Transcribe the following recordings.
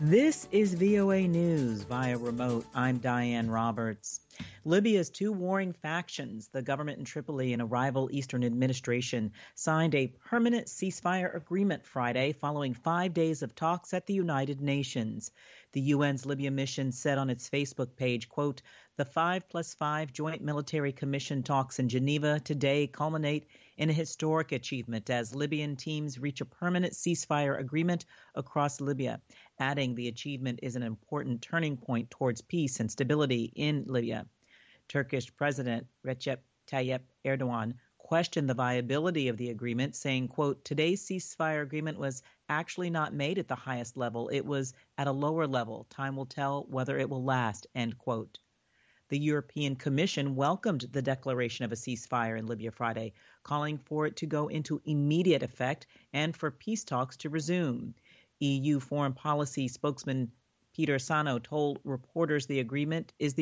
This is VOA News via remote. I'm Diane Roberts. Libya's two warring factions, the government in Tripoli and a rival Eastern administration, signed a permanent ceasefire agreement Friday following 5 days of talks at the United Nations. The UN's Libya mission said on its Facebook page, quote, "The 5+5 Joint Military Commission talks in Geneva today culminate in a historic achievement as Libyan teams reach a permanent ceasefire agreement across Libya," adding the achievement is an important turning point towards peace and stability in Libya. Turkish President Recep Tayyip Erdogan questioned the viability of the agreement, saying, quote, "Today's ceasefire agreement was actually not made at the highest level. It was at a lower level. Time will tell whether it will last," end quote. The European Commission welcomed the declaration of a ceasefire in Libya Friday, calling for it to go into immediate effect and for peace talks to resume. EU foreign policy spokesman Peter Sano told reporters the agreement is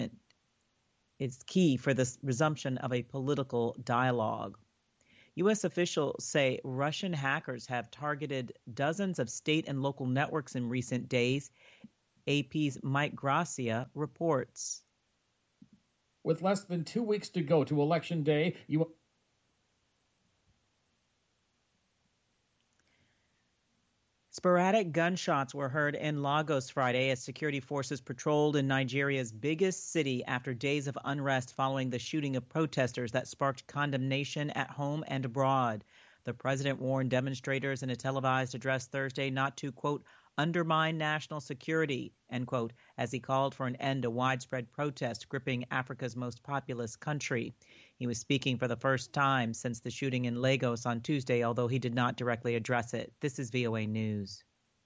key for the resumption of a political dialogue. U.S. officials say Russian hackers have targeted dozens of state and local networks in recent days. AP's Mike Gracia reports. With less than 2 weeks to go to Election Day, Sporadic gunshots were heard in Lagos Friday as security forces patrolled in Nigeria's biggest city after days of unrest following the shooting of protesters that sparked condemnation at home and abroad. The president warned demonstrators in a televised address Thursday not to, quote, "undermine national security," end quote, as he called for an end to widespread protest gripping Africa's most populous country. He was speaking for the first time since the shooting in Lagos on Tuesday, although he did not directly address it. This is VOA News.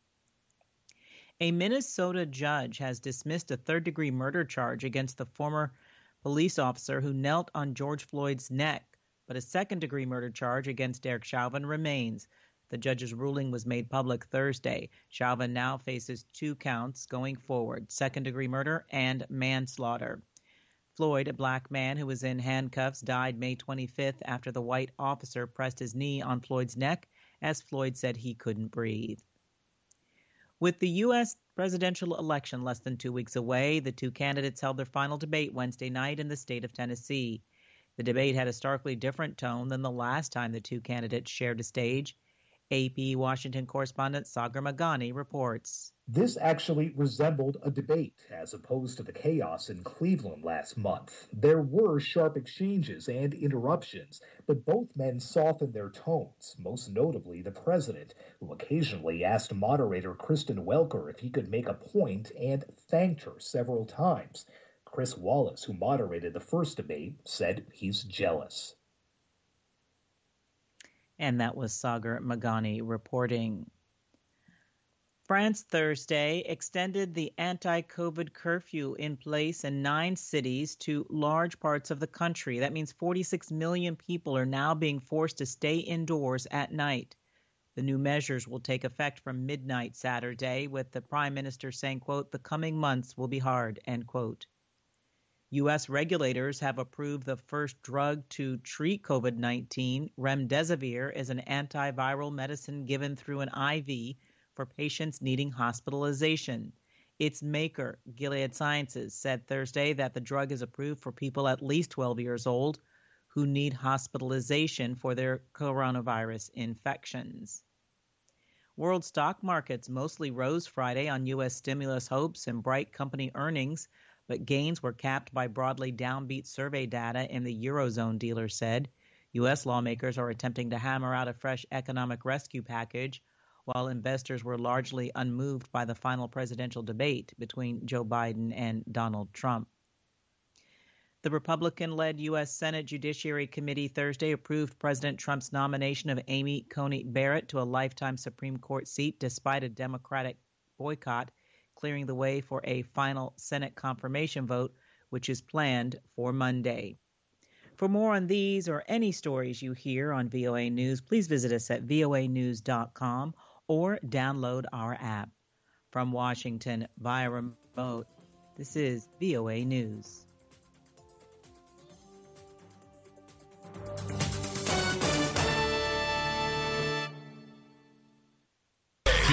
A Minnesota judge has dismissed a third-degree murder charge against the former police officer who knelt on George Floyd's neck, but a second-degree murder charge against Derek Chauvin remains. The judge's ruling was made public Thursday. Chauvin now faces 2 counts going forward, second-degree murder and manslaughter. Floyd, a black man who was in handcuffs, died May 25th after the white officer pressed his knee on Floyd's neck as Floyd said he couldn't breathe. With the U.S. presidential election less than 2 weeks away, the two candidates held their final debate Wednesday night in the state of Tennessee. The debate had a starkly different tone than the last time the two candidates shared a stage. AP Washington correspondent Sagar Meghani reports. This actually resembled a debate, as opposed to the chaos in Cleveland last month. There were sharp exchanges and interruptions, but both men softened their tones, most notably the president, who occasionally asked moderator Kristen Welker if he could make a point and thanked her several times. Chris Wallace, who moderated the first debate, said he's jealous. And that was Sagar Meghani reporting. France Thursday extended the anti-COVID curfew in place in 9 cities to large parts of the country. That means 46 million people are now being forced to stay indoors at night. The new measures will take effect from midnight Saturday, with the prime minister saying, quote, "the coming months will be hard," end quote. U.S. regulators have approved the first drug to treat COVID-19. Remdesivir is an antiviral medicine given through an IV for patients needing hospitalization. Its maker, Gilead Sciences, said Thursday that the drug is approved for people at least 12 years old who need hospitalization for their coronavirus infections. World stock markets mostly rose Friday on U.S. stimulus hopes and bright company earnings, but gains were capped by broadly downbeat survey data in the Eurozone, dealers said. U.S. lawmakers are attempting to hammer out a fresh economic rescue package, while investors were largely unmoved by the final presidential debate between Joe Biden and Donald Trump. The Republican-led U.S. Senate Judiciary Committee Thursday approved President Trump's nomination of Amy Coney Barrett to a lifetime Supreme Court seat despite a Democratic boycott, clearing the way for a final Senate confirmation vote, which is planned for Monday. For more on these or any stories you hear on VOA News, please visit us at voanews.com or download our app. From Washington via remote, this is VOA News.